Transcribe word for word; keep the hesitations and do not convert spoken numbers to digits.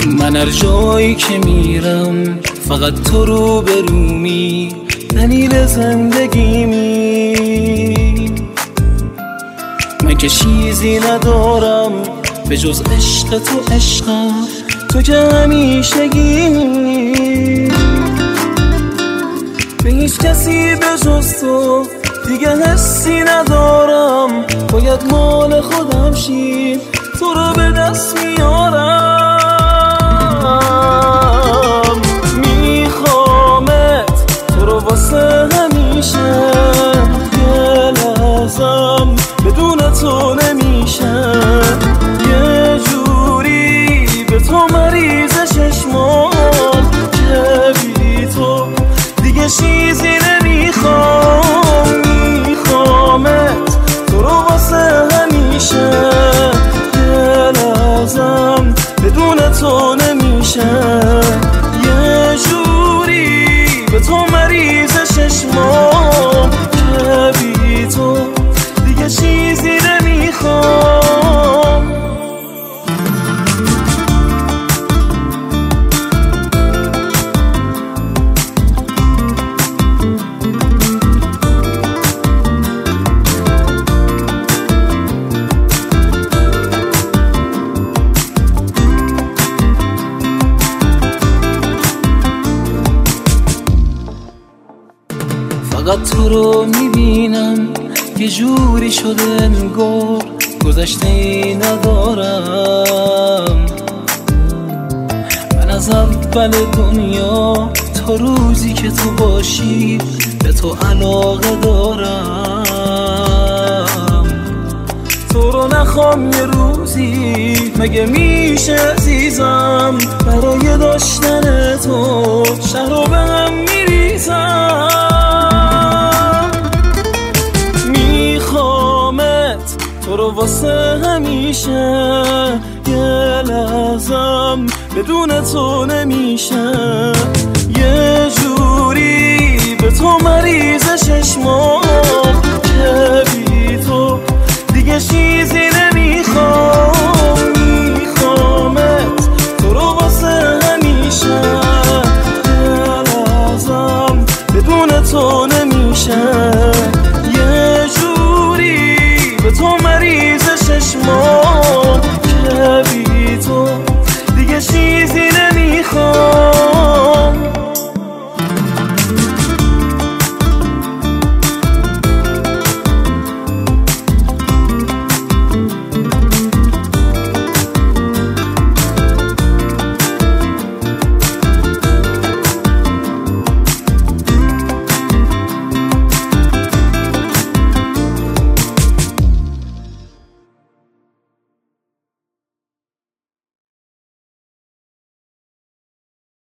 من هر جایی که میرم فقط تو رو برومی، دلیل زندگیمی. من که چیزی ندارم به جز عشق تو، عشقم تو که همیشگی. به هیچ کسی به جز تو دیگه حسی ندارم، باید مال خودم شی، تو رو به دست میارم. میخوامت تو رو واسه همیشه، یه لحظم بدون تو نمیشه. یه جوری به تو مریض چشمام که بی تو دیگه چیزی نمیخوام. میخوامت تو رو واسه همیشه، یه لحظم بدون تو نمیشه. یه جوری به تو مریض چشمام که بی تو دیگه چیزی نمیخوام. فقط تو رو میبینم یه جوری شده انگار گذشته ای ندارم. من از اول دنیا تا روزی که تو باشی به تو علاقه دارم. تو رو نخوام یه روزی مگه میشه عزیزم، برای داشتن تو شهر رو به هم میریزم. تو رو واسه همیشه، یه لحظم بدون تو نمیشه. یه جوری به تو مریض چشمام که بی تو دیگه چیزی نمیخوام. میخوامت تو رو واسه همیشه، یه لحظم بدون تو نمیشه. یه جوری به تو مریض چشمام